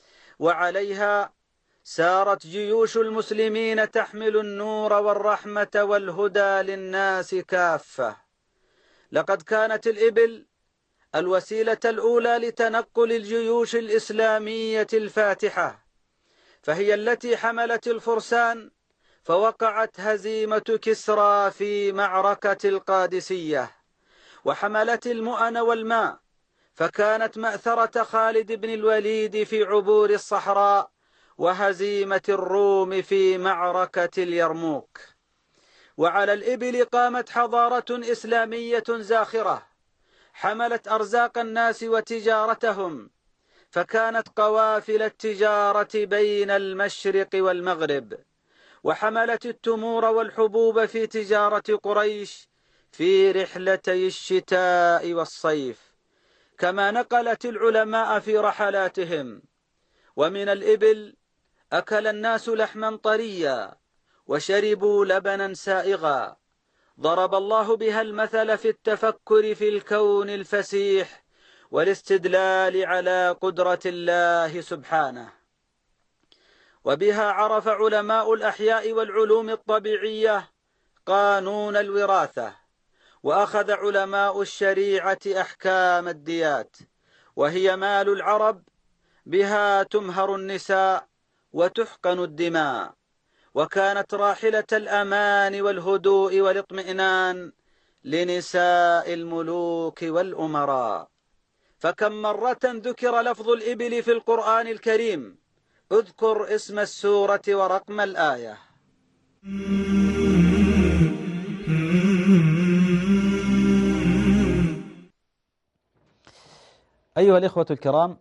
وعليها سارت جيوش المسلمين تحمل النور والرحمة والهدى للناس كافة. لقد كانت الإبل الوسيلة الأولى لتنقل الجيوش الإسلامية الفاتحة، فهي التي حملت الفرسان فوقعت هزيمة كسرى في معركة القادسية، وحملت المؤن والماء فكانت مأثرة خالد بن الوليد في عبور الصحراء وهزيمة الروم في معركة اليرموك. وعلى الإبل قامت حضارة إسلامية زاخرة حملت أرزاق الناس وتجارتهم، فكانت قوافل التجارة بين المشرق والمغرب، وحملت التمور والحبوب في تجارة قريش في رحلتي الشتاء والصيف، كما نقلت العلماء في رحلاتهم. ومن الإبل أكل الناس لحما طريا وشربوا لبنا سائغا، ضرب الله بها المثل في التفكر في الكون الفسيح والاستدلال على قدرة الله سبحانه. وبها عرف علماء الأحياء والعلوم الطبيعية قانون الوراثة، وأخذ علماء الشريعة أحكام الديات، وهي مال العرب، بها تمهر النساء وتحقن الدماء، وكانت راحلة الأمان والهدوء والاطمئنان لنساء الملوك والأمراء. فكم مرة ذكر لفظ الإبل في القرآن الكريم، اذكر اسم السورة ورقم الآية. أيها الإخوة الكرام،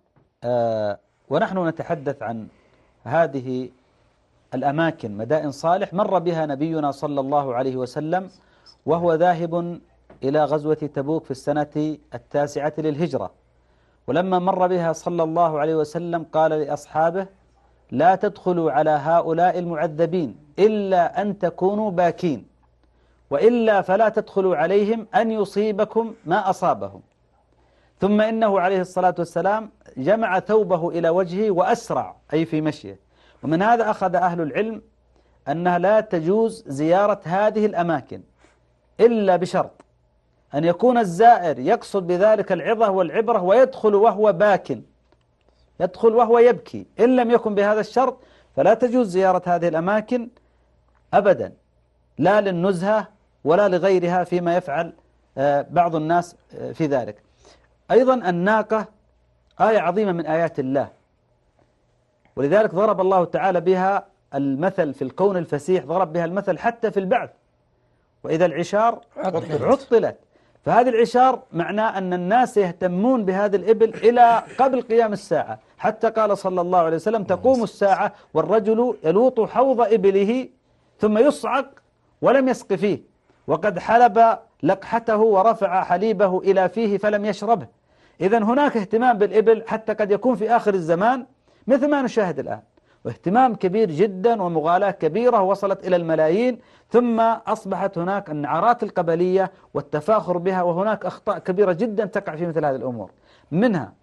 ونحن نتحدث عن هذه الأماكن مدائن صالح مر بها نبينا صلى الله عليه وسلم وهو ذاهب إلى غزوة تبوك في السنة 9 للهجرة، ولما مر بها صلى الله عليه وسلم قال لأصحابه: لا تدخلوا على هؤلاء المعذبين إلا أن تكونوا باكين، وإلا فلا تدخلوا عليهم أن يصيبكم ما أصابهم. ثم إنه عليه الصلاة والسلام جمع ثوبه إلى وجهه وأسرع، أي في مشيه. ومن هذا أخذ أهل العلم أنها لا تجوز زيارة هذه الأماكن إلا بشرط أن يكون الزائر يقصد بذلك العظة والعبرة ويدخل وهو باك، يدخل وهو يبكي. إن لم يكن بهذا الشرط فلا تجوز زيارة هذه الأماكن أبدا، لا للنزهة ولا لغيرها فيما يفعل بعض الناس في ذلك. أيضا الناقة آية عظيمة من آيات الله، ولذلك ضرب الله تعالى بها المثل في الكون الفسيح، ضرب بها المثل حتى في البعث: وإذا العشار عطلت. فهذه العشار معناه أن الناس يهتمون بهذه الإبل إلى قبل قيام الساعة، حتى قال صلى الله عليه وسلم: تقوم الساعة والرجل يلوط حوض إبله ثم يصعق ولم يسق فيه، وقد حلب لقحته ورفع حليبه إلى فيه فلم يشربه. إذن هناك اهتمام بالإبل حتى قد يكون في آخر الزمان مثل ما نشاهد الآن، واهتمام كبير جدا ومغالاة كبيرة وصلت إلى الملايين. ثم أصبحت هناك النعرات القبلية والتفاخر بها، وهناك أخطاء كبيرة جدا تقع في مثل هذه الأمور، منها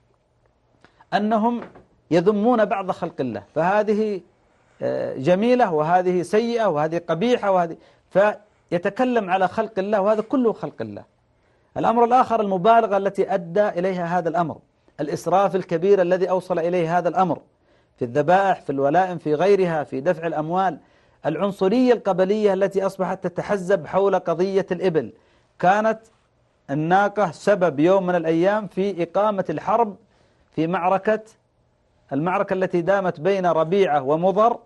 أنهم يذمون بعض خلق الله، فهذه جميلة وهذه سيئة وهذه قبيحة وهذه، فيتكلم على خلق الله وهذا كله خلق الله. الأمر الآخر المبالغة التي أدى إليها هذا الأمر، الإسراف الكبير الذي أوصل إليه هذا الأمر في الذبائح، في الولائم، في غيرها، في دفع الأموال، العنصرية القبلية التي أصبحت تتحزب حول قضية الإبل. كانت الناقة سبب يوم من الأيام في إقامة الحرب في المعركة التي دامت بين ربيعة ومضر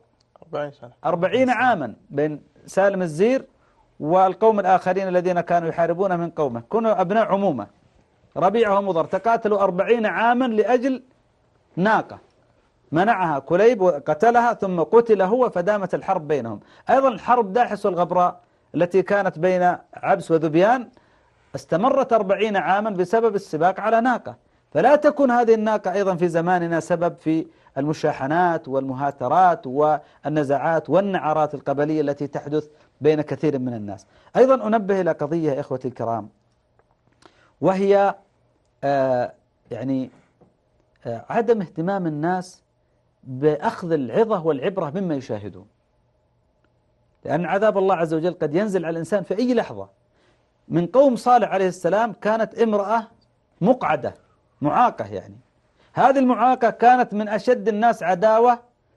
40 عاما، بين سالم الزير والقوم الآخرين الذين كانوا يحاربون من قومه، كانوا أبناء عمومة. ربيعة ومضر تقاتلوا 40 عاما لأجل ناقة، منعها كليب وقتلها، ثم قتل هو، فدامت الحرب بينهم. أيضا الحرب داحس والغبراء التي كانت بين عبس وذبيان استمرت 40 عاما بسبب السباق على ناقة. فلا تكون هذه الناقة أيضا في زماننا سبب في المشاحنات والمهاترات والنزاعات والنعرات القبلية التي تحدث بين كثير من الناس. أيضا أنبه إلى قضية يا إخوتي الكرام، وهي يعني عدم اهتمام الناس بأخذ العظة والعبرة مما يشاهدون، لأن عذاب الله عز وجل قد ينزل على الإنسان في أي لحظة. من قوم صالح عليه السلام كانت امرأة مقعدة معاقة، يعني هذه المعاقة كانت من أشد الناس عداوة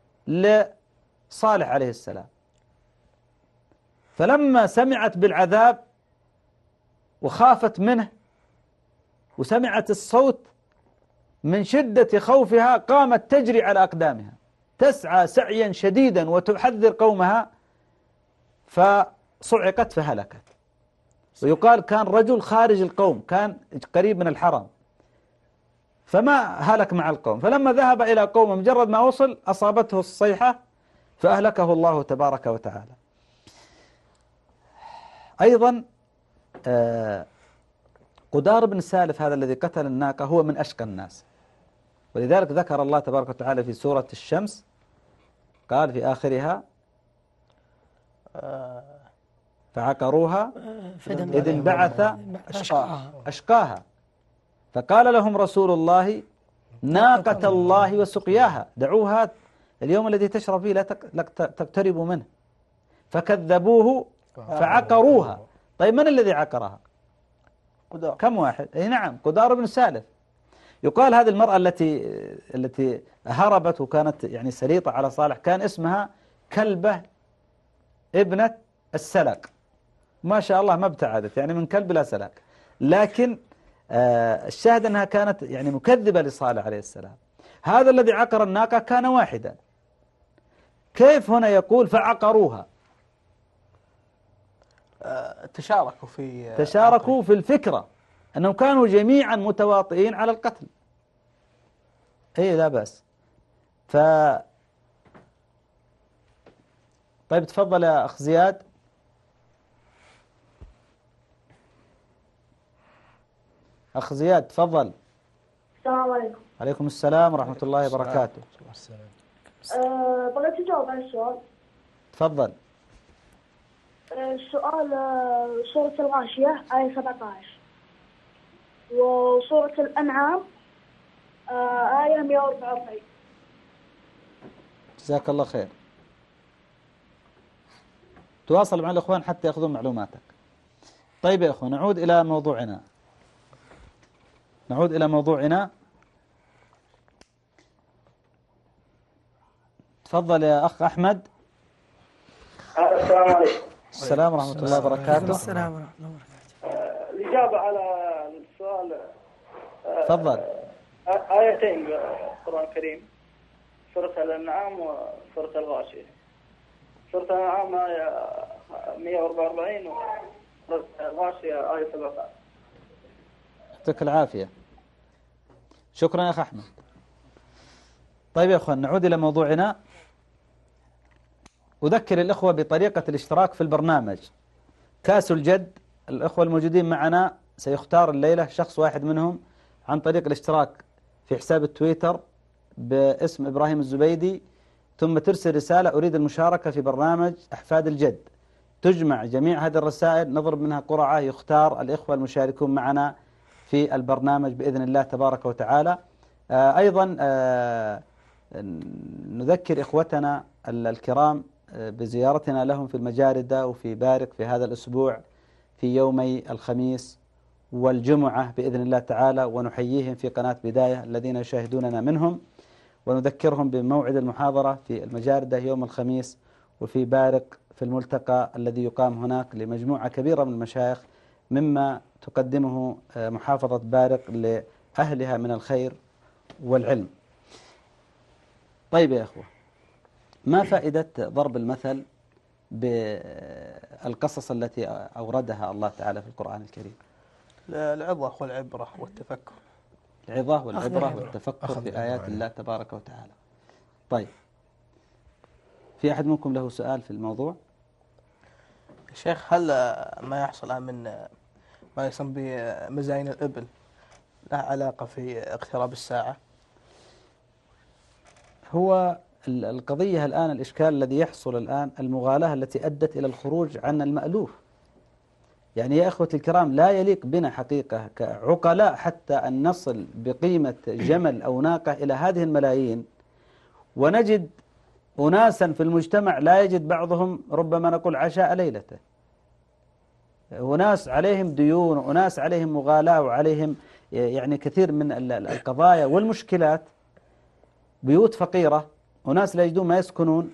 لصالح عليه السلام، فلما سمعت بالعذاب وخافت منه وسمعت الصوت من شدة خوفها قامت تجري على أقدامها تسعى سعيا شديدا وتحذر قومها، فصعقت فهلكت. ويقال كان رجل خارج القوم، كان قريب من الحرم، فما هلك مع القوم، فلما ذهب إلى قوم مجرد ما وصل أصابته الصيحة فأهلكه الله تبارك وتعالى. أيضا قدار بن سالف هذا الذي قتل الناقة هو من أشقى الناس، ولذلك ذكر الله تبارك وتعالى في سورة الشمس قال في آخرها فعقروها إذ انبعث أشقاها فقال لهم رسول الله ناقة الله وسقياها دعوها اليوم الذي تشرب فيه لا تقتربوا منه، فكذبوه فعقروها. طيب من الذي عقرها؟ كم واحد؟ أي نعم، قدار بن سالف. يقال هذه المرأة التي هربت وكانت يعني سليطة على صالح كان اسمها كلبة ابنة السلق، ما شاء الله ما ابتعدت يعني من كلب لا سلق، لكن الشاهد أنها كانت يعني مكذبة لصالح عليه السلام. هذا الذي عقر الناقة كان واحدا، كيف هنا يقول فعقروها؟ تشاركوا في الفكرة، أنهم كانوا جميعا متواطئين على القتل. إيه لا بأس. طيب تفضل يا أخ زياد. أخ زياد تفضل. السلام عليكم. عليكم السلام ورحمة الله وبركاته. بغيت أجاوب على السؤال. تفضل. السؤال سورة الغاشية آية 17 وسورة الأنعام آية 144. جزاك الله خير. تواصل مع الإخوان حتى يأخذون معلوماتك. طيب يا أخوان نعود إلى موضوعنا. تفضل يا أخ أحمد. السلام عليكم. السلام ورحمة الله وبركاته. السلام ورحمة الله وبركاته. الإجابة على السؤال تفضل. آيتين بالقرآن الكريم، سورة الأنعام وسورة الغاشية. سورة الأنعام آية 144 وسورة الغاشية آية 17. يعطيك العافية. شكرا يا أخ أحمد. طيب يا أخوان نعود إلى موضوعنا. أذكر الإخوة بطريقة الاشتراك في البرنامج كاس الجد. الإخوة الموجودين معنا سيختار الليلة شخص واحد منهم عن طريق الاشتراك في حساب التويتر باسم إبراهيم الزبيدي، ثم ترسل رسالة أريد المشاركة في برنامج أحفاد الجد. تجمع جميع هذه الرسائل، نضرب منها قرعة، يختار الإخوة المشاركون معنا في البرنامج بإذن الله تبارك وتعالى. أيضا نذكر إخوتنا الكرام بزيارتنا لهم في المجاردة وفي بارق في هذا الأسبوع في يومي الخميس والجمعة بإذن الله تعالى، ونحييهم في قناة بداية الذين يشاهدوننا منهم، ونذكرهم بموعد المحاضرة في المجاردة يوم الخميس، وفي بارق في الملتقى الذي يقام هناك لمجموعة كبيرة من المشايخ مما تقدمه محافظة بارق لأهلها من الخير والعلم. طيب يا أخوة، ما فائدة ضرب المثل بالقصص التي أوردها الله تعالى في القرآن الكريم؟ العظة والعبرة والتفكر. العظة والعبرة والتفكر في آيات الله تبارك وتعالى. طيب، في أحد منكم له سؤال في الموضوع؟ شيخ، هل ما يحصل من ما يسمى بمزاين الإبل له علاقة في اقتراب الساعة؟ هو القضية الآن، الإشكال الذي يحصل الآن المغالاة التي أدت إلى الخروج عن المألوف. يعني يا أخوتي الكرام، لا يليق بنا حقيقة كعقلاء حتى أن نصل بقيمة جمل أو ناقة إلى هذه الملايين، ونجد أناسا في المجتمع لا يجد بعضهم ربما نقول عشاء ليلته. أناس عليهم ديون، وأناس عليهم مغالاة، وعليهم يعني كثير من القضايا والمشكلات، بيوت فقيرة، أناس لا يجدون ما يسكنون.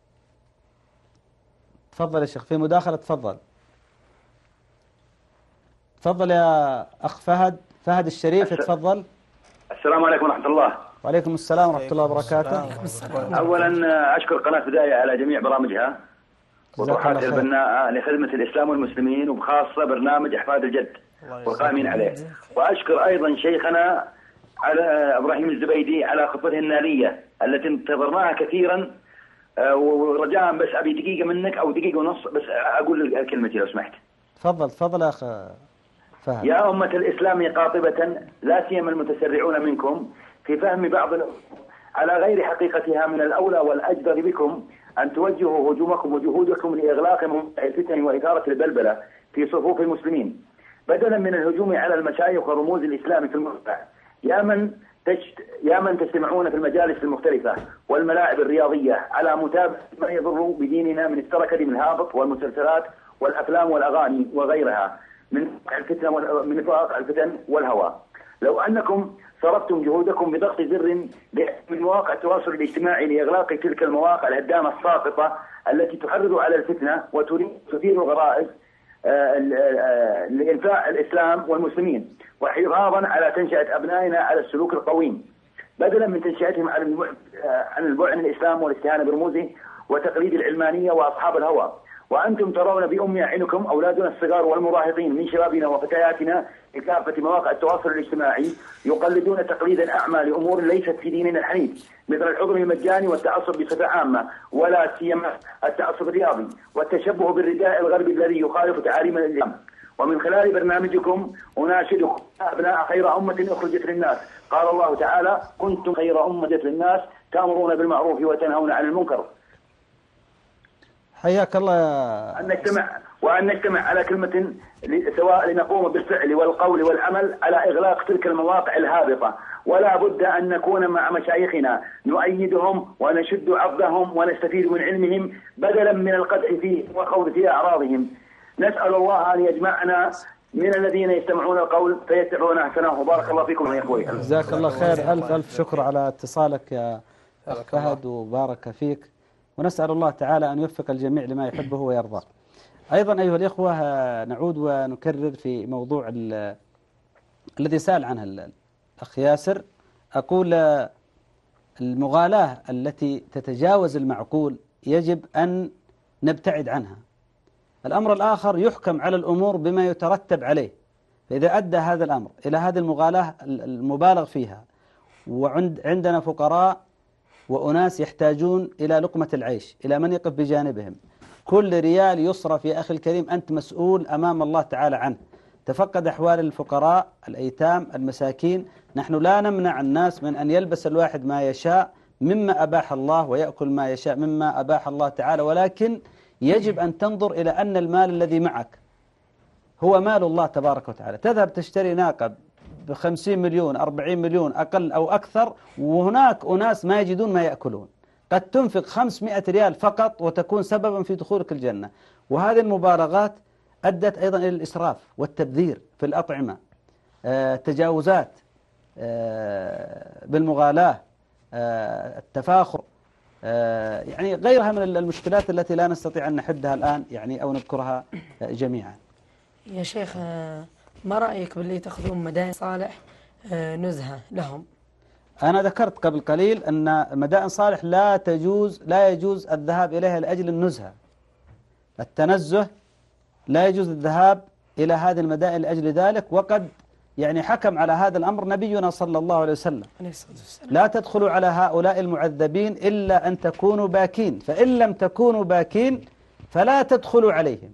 تفضل يا شيخ، في مداخلة. تفضل تفضل يا أخ فهد الشريف، تفضل. السلام عليكم ورحمة الله. وعليكم السلام ورحمة الله وبركاته. أولا أشكر قناة بداية على جميع برامجها وطروحاتها البناءة لخدمة الإسلام والمسلمين، وبخاصة برنامج أحفاد الجد والقائمين عليه. وأشكر أيضا شيخنا على إبراهيم الزبيدي على خطته النارية التي انتظرناها كثيرا. ورجاء بس أبي دقيقة منك أو دقيقة ونص بس أقول كلمتي لو سمحت. تفضل يا أخ فهد. يا أمة الإسلام قاطبة، لا سيما المتسرعون منكم في فهم بعض على غير حقيقتها، من الأولى والأجدر بكم أن توجهوا هجومكم وجهودكم لإغلاق مواقع الفتن وإثارة البلبلة في صفوف المسلمين، بدلا من الهجوم على المشايخ ورموز الإسلام في المجتمع. يا من تجتمعون في المجالس المختلفة والملاعب الرياضية على متابعة ما يضر بديننا من التركة من الهابط والمسلسلات والأفلام والأغاني وغيرها من واقع الفتن والهوى. لو أنكم صرفتم جهودكم بضغط زر من مواقع التواصل الاجتماعي لإغلاق تلك المواقع الهدامة الساقطة التي تحرض على الفتنة وتريد تثير الغرائز لإنفاع الإسلام والمسلمين، وحفاظا على تنشئة أبنائنا على السلوك القويم، بدلا من تنشئتهم عن البعد عن الإسلام والاستهانة برموزه وتقليد العلمانية وأصحاب الهوى. وأنتم ترون بأم أعينكم أولادنا الصغار والمراهقين من شبابنا وفتياتنا في كافة مواقع التواصل الاجتماعي يقلدون تقليدا أعمى لأمور ليست في ديننا الحنيف، مثل الحضن المجاني والتعصب بصفة عامة، ولا سيما التعصب الرياضي والتشبه بالرداء الغربي الذي يخالف تعاليم الإسلام. ومن خلال برنامجكم أناشدكم أبناء خير أمة أخرجت للناس، قال الله تعالى: كنتم خير أمة للناس تأمرون بالمعروف وتنهون عن المنكر. حياك الله. وأن نجتمع على كلمة سواء لنقوم بالفعل والقول والعمل على إغلاق تلك المواقع الهابطة، ولا بد أن نكون مع مشايخنا نؤيدهم ونشد عضدهم ونستفيد من علمهم بدلا من القدح فيه والخوض في أعراضهم. نسأل الله أن يجمعنا من الذين يستمعون القول فيتبعون أحسنه. بارك الله فيكم يا أخوي. جزاك الله خير. ألف شكر على اتصالك يا أخ فهد، وبارك فيك، ونسأل الله تعالى أن يوفق الجميع لما يحبه ويرضى. أيضا أيها الإخوة، نعود ونكرر في موضوع الذي سأل عنه الأخ ياسر. أقول المغالاة التي تتجاوز المعقول يجب أن نبتعد عنها. الأمر الآخر، يحكم على الأمور بما يترتب عليه. فإذا أدى هذا الأمر إلى هذه المغالاة المبالغ فيها، وعندنا فقراء وأناس يحتاجون إلى لقمة العيش، إلى من يقف بجانبهم، كل ريال يصرف يا أخي الكريم أنت مسؤول أمام الله تعالى عنه. تفقد أحوال الفقراء، الأيتام، المساكين. نحن لا نمنع الناس من أن يلبس الواحد ما يشاء مما أباح الله، ويأكل ما يشاء مما أباح الله تعالى، ولكن يجب أن تنظر إلى أن المال الذي معك هو مال الله تبارك وتعالى. تذهب تشتري ناقة ب50 مليون 40 مليون أقل أو أكثر، وهناك أناس ما يجدون ما يأكلون. قد تنفق 500 ريال فقط وتكون سببا في دخولك الجنة. وهذه المبالغات أدت أيضا إلى الإسراف والتبذير في الأطعمة، التجاوزات بالمغالاة، التفاخر، يعني غيرها من المشكلات التي لا نستطيع أن نحدها الآن يعني أو نذكرها جميعا. يا شيخ، ما رأيك باللي تأخذون مدائن صالح نزهة لهم؟ أنا ذكرت قبل قليل أن مدائن صالح لا يجوز الذهاب إليها لأجل النزهة، التنزه، لا يجوز الذهاب إلى هذه المدائن لأجل ذلك. وقد يعني حكم على هذا الأمر نبينا صلى الله عليه وسلم: لا تدخلوا على هؤلاء المعذبين إلا أن تكونوا باكين، فإن لم تكونوا باكين فلا تدخلوا عليهم.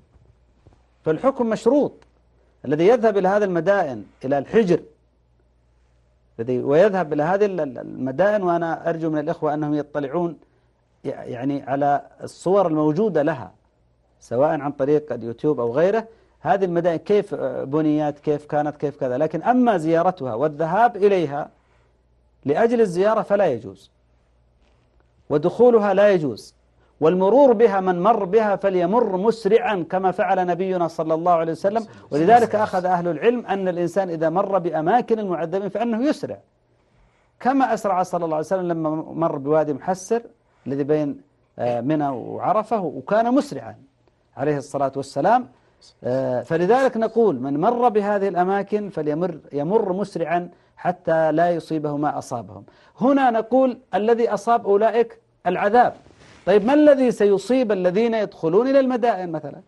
فالحكم مشروط. الذي يذهب إلى هذه المدائن، إلى الحجر ويذهب إلى هذه المدائن، وأنا أرجو من الإخوة أنهم يطلعون يعني على الصور الموجودة لها سواء عن طريق اليوتيوب أو غيره، هذه المدائن كيف بنيت، كيف كانت، كيف كذا. لكن أما زيارتها والذهاب إليها لأجل الزيارة فلا يجوز، ودخولها لا يجوز، والمرور بها من مر بها فليمر مسرعا كما فعل نبينا صلى الله عليه وسلم. ولذلك أخذ أهل العلم أن الإنسان إذا مر بأماكن المعذبين فإنه يسرع، كما أسرع صلى الله عليه وسلم لما مر بوادي محسر الذي بين منى وعرفة، وكان مسرعا عليه الصلاة والسلام. فلذلك نقول من مر بهذه الأماكن فليمر مسرعا حتى لا يصيبه ما أصابهم. هنا نقول الذي أصاب أولئك العذاب. طيب ما الذي سيصيب الذين يدخلون إلى المدائن مثلا؟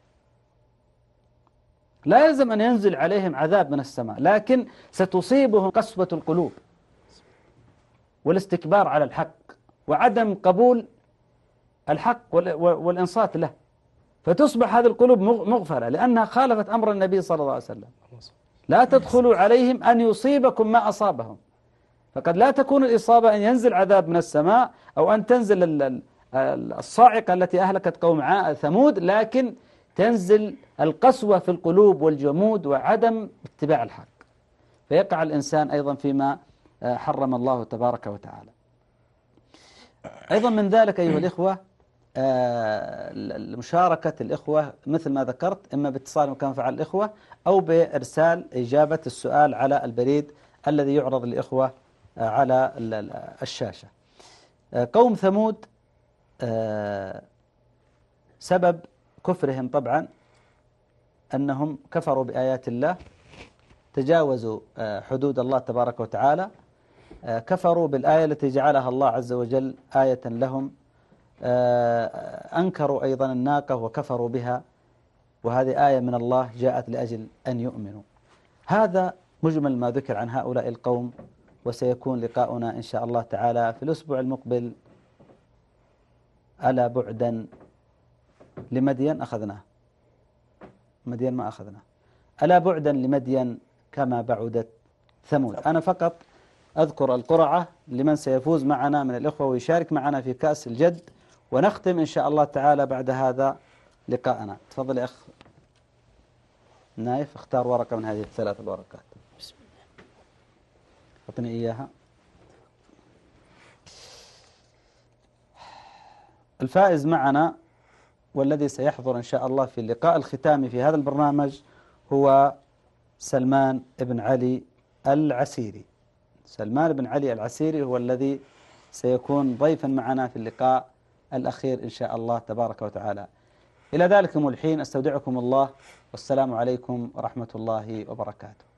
لا يلزم أن ينزل عليهم عذاب من السماء، لكن ستصيبهم قسوة القلوب والاستكبار على الحق وعدم قبول الحق والإنصات له، فتصبح هذه القلوب مغفلة لأنها خالفت أمر النبي صلى الله عليه وسلم. لا تدخلوا عليهم أن يصيبكم ما أصابهم، فقد لا تكون الإصابة أن ينزل عذاب من السماء أو أن تنزل الصاعقة التي أهلكت قوم ثمود، لكن تنزل القسوة في القلوب والجمود وعدم اتباع الحق، فيقع الإنسان أيضا فيما حرم الله تبارك وتعالى. أيضا من ذلك أيها الإخوة مشاركة الإخوة مثل ما ذكرت، إما باتصال كما فعل الإخوة أو بإرسال إجابة السؤال على البريد الذي يعرض للإخوة على الشاشة. قوم ثمود سبب كفرهم طبعا أنهم كفروا بآيات الله، تجاوزوا حدود الله تبارك وتعالى، كفروا بالآية التي جعلها الله عز وجل آية لهم، أنكروا أيضا الناقة وكفروا بها، وهذه آية من الله جاءت لأجل أن يؤمنوا. هذا مجمل ما ذكر عن هؤلاء القوم، وسيكون لقاؤنا إن شاء الله تعالى في الأسبوع المقبل. ألا بعدا لمدين أخذناه، مدين ما أخذناه، ألا بعدا لمدين كما بعدت ثمود. أنا فقط أذكر القرعة لمن سيفوز معنا من الإخوة ويشارك معنا في كأس الجد، ونختم إن شاء الله تعالى بعد هذا لقاءنا. تفضل يا أخ نايف، اختار ورقة من هذه الثلاث الورقات. بسم الله، أعطني إياها. الفائز معنا والذي سيحضر إن شاء الله في اللقاء الختامي في هذا البرنامج هو سلمان بن علي العسيري. سلمان بن علي العسيري هو الذي سيكون ضيفا معنا في اللقاء الأخير إن شاء الله تبارك وتعالى. إلى ذلكم الحين أستودعكم الله، والسلام عليكم ورحمة الله وبركاته.